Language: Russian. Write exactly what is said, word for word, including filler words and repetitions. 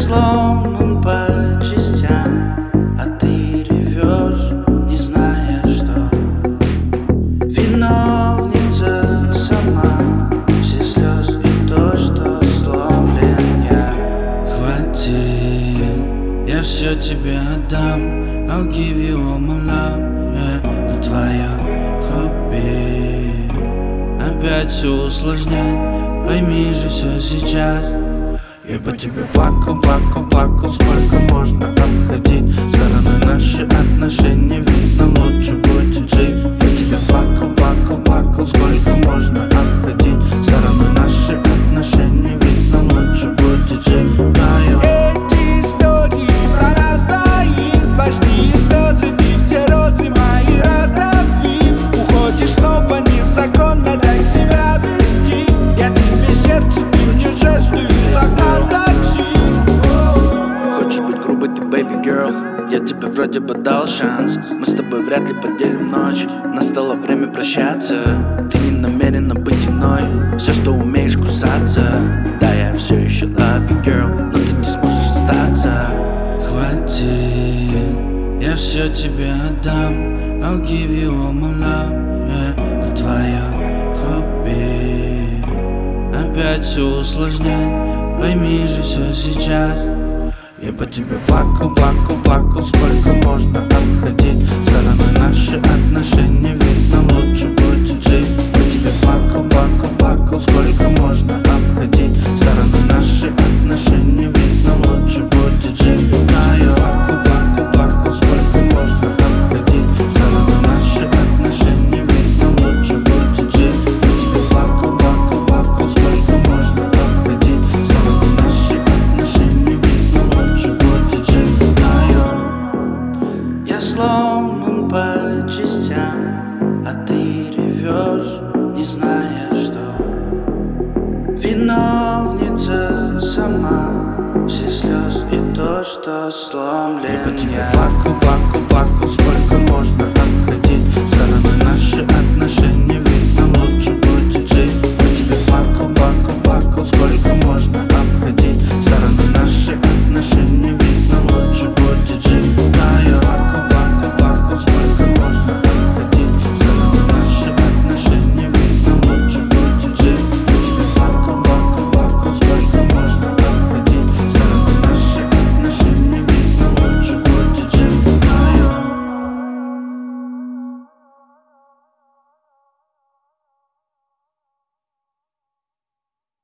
сломан по частям, а ты ревешь, не зная, что виновница сама все слез и то, что сломлен я. Хватит, я все тебе отдам, I'll give you all my love, yeah. Но твое хобби опять все усложнять, пойми же все сейчас. Я по тебе плакал, плакал, плакал, сколько можно обходить стороны наши отношения, ведь нам лучше будет жить. По тебе плакал, плакал, плакал, сколько можно обходить стороны наши отношения, ведь нам лучше будет жить вдвоем. Эти истории про нас двоих, сплошные слезы, ты все розы мои раздавив. Уходишь снова незаконно, дай себя вести. Я тебе сердце, ты мне жесты загнал такси. Хочешь быть грубой, ты baby girl, я тебе вроде бы дал шанс. Мы с тобой вряд ли поделим ночь, настало время прощаться. Ты не намерена быть иной, все, что умеешь, кусаться. Да, я все еще love you, girl, но ты не сможешь остаться. Хватит, я все тебе отдам, I'll give you all my love, yeah. Но твое хобби опять все усложнять, пойми же все сейчас. Я по тебе плакал, плакал, плакал, сколько можно обходить стороны наши отношения, ведь нам лучше будет жить. По тебе плакал, плакал, плакал, сколько можно обходить стороны наши отношения, ведь нам лучше будет жить. Да, я плакал, плакал, плакал, сколько можно обходить стороны наши отношения, ведь нам лучше будет жить. По тебе плакал, плакал, плакал, сколько можно обходить стороны наши отношения, ведь нам лучше будет жить вдвоем. Я сломан по частям, а ты ревешь, не зная, что виновница сама все слез и то, что сломлен я. Я по тебе плакал, плакал, плакал, сколько можно